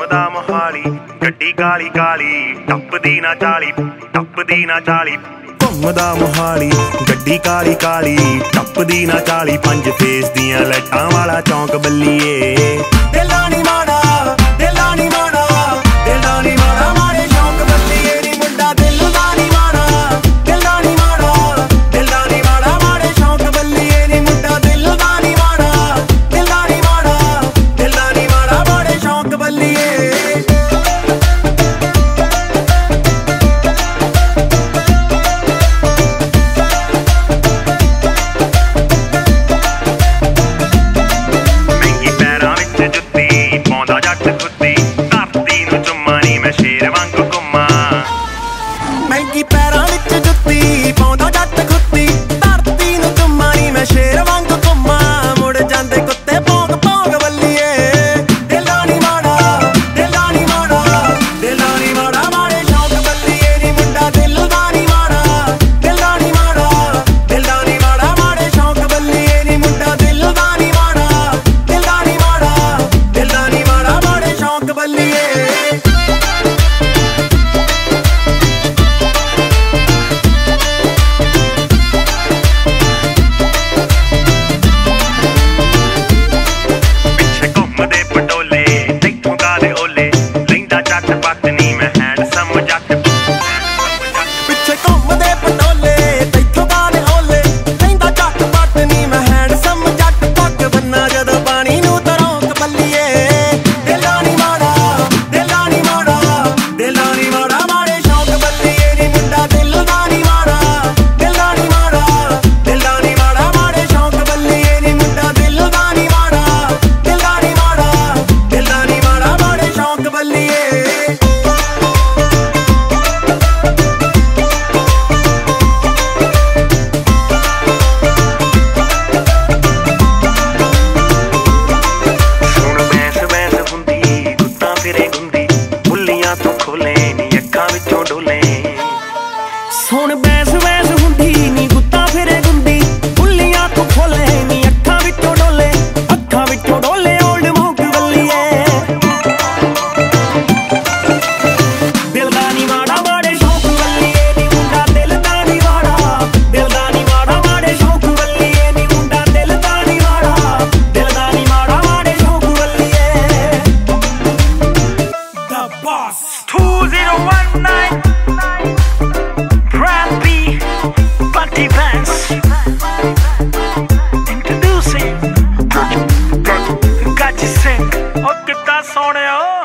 ਘੁੰਮਦਾ ਮੋਹਾਲੀ ਗੱਡੀ ਕਾਲੀ ਕਾਲੀ ਟੱਪਦੀ ਨਾ ਚਾਲੀ ਟੱਪਦੀ ਨਾ ਚਾਲੀ ਘੁੰਮਦਾ ਮੋਹਾਲੀ ਗੱਡੀ ਕਾਲੀ ਕਾਲੀ ਟੱਪਦੀ ਨਾ ਚਾਲੀ ਪੰਜ ਫੇਸ ਦੀਆਂ ਲਾਈਟਾਂ ਵਾਲਾ ਚੌਂਕ ਬੱਲੀਏ ਦਿਲਾਂ ਨੀ ਮਾੜਾ ਦਿਲਾਂ ਨੀ ਮਾੜਾ ਦਿਲਾਂ ਨੀ ਮਾੜਾ ਮਾਰੇ ਚੌਂਕ ਬੱਲੀਏ ਨੀ ਮੁੰਡਾ ਦਿਲ ਦਾ ਨੀ ਮਾੜਾ ਦਿਲਾਂ ਨੀ ਮਾੜਾ ਦਿਲਾਂ ਨੀ ਮਾੜਾ ਮਾਰੇ ਚੌਂਕ ਬੱਲੀਏ ਨੀ ਮੁੰਡਾ ਦਿਲ ਦਾ ਨੀ ਮਾੜਾ ਦਿਲਾਂ ਨੀ ਮਾੜਾ ਦਿਲਾਂ ਨੀ ਮਾੜਾ ਮਾਰੇ ਚੌਂਕ ਬੱਲੀਏ ਮਹਿੰਗੀ ਪੈਰਾਂ ਵਿੱਚ ਜੁੱਤੀ ਪਾਉਂਦਾ ਜੱਟ ਖੁੱਤੀ ਧਰਤੀ ਨੂੰ ਚੁੰਮਾ ਨੀ ਮੈਂ ਸ਼ੇਰ ਵਾਂਗ ਘੁੰਮਾਂ ਮੁੜ ਜਾਂਦੇ ਕੁੱਤੇ ਭੌਂਕ ਭੌਂਕ ਬੱਲੀਏ ਦਿਲਾਂ ਨੀ ਮਾੜਾ ਦਿਲਾਂ ਨੀ ਮਾੜਾ ਦਿਲਾਂ ਨੀ ਮਾੜਾ ਮਾਰੇ ਸ਼ੌਂਕ ਬੱਲੀਏ ਨੀ ਮੁੰਡਾ ਦਿਲ ਦਾ ਨੀ ਮਾੜਾ ਦਿਲਾਂ ਨੀ ਮਾੜਾ ਦਿਲਾਂ ਨੀ ਮਾੜਾ ਮਾਰੇ ਸ਼ੌਂਕ ਬੱਲੀਏ ਨੀ ਮੁੰਡਾ ਦਿਲ ਦਾ ਨੀ ਮਾੜਾ ਦਿਲਾਂ ਨੀ ਮਾੜਾ ਦਿਲਾਂ ਨੀ ਮਾੜਾ ਮਾਰੇ ਸ਼ੌਂਕ ਬੱਲੀਏ ਹੁਣ ਬੈਸ ਬੈਸ ਹੁੰਦੀ ਨੀ ਗੁੱਤਾਂ ਫਿਰੇ ਗੁੰਦੀ ਬੁੱਲੀਆਂ ਤੋਂ ਖੋਲੇ ਨੀ ਅੱਖਾਂ ਵਿੱਚੋਂ ਡੋਲੇ ਓਲਡ ਮੌਕ ਬੱਲੀਏ ਦਿਲ ਦਾ ਨੀ ਮਾੜਾ ਮਾੜੇ ਸ਼ੌਂਕ ਬੱਲੀਏ ਨੀ ਮੁੰਡਾ ਦਿਲ ਦਾ ਨੀ ਮਾੜਾ ਦਿਲ ਦਾ ਨੀ ਮਾੜਾ ਮਾੜੇ ਸ਼ੌਂਕ ਬੱਲੀਏ ਨੀ ਮੁੰਡਾ ਦਿਲ ਦਾ ਨੀ ਮਾੜਾ ਦਿਲ ਦਾ ਨੀ ਮਾੜਾ ਮਾੜੇ ਸ਼ੌਂਕ ਬੱਲੀਏ The Boss 2019 Introducing Got you sing, oh, get that song out.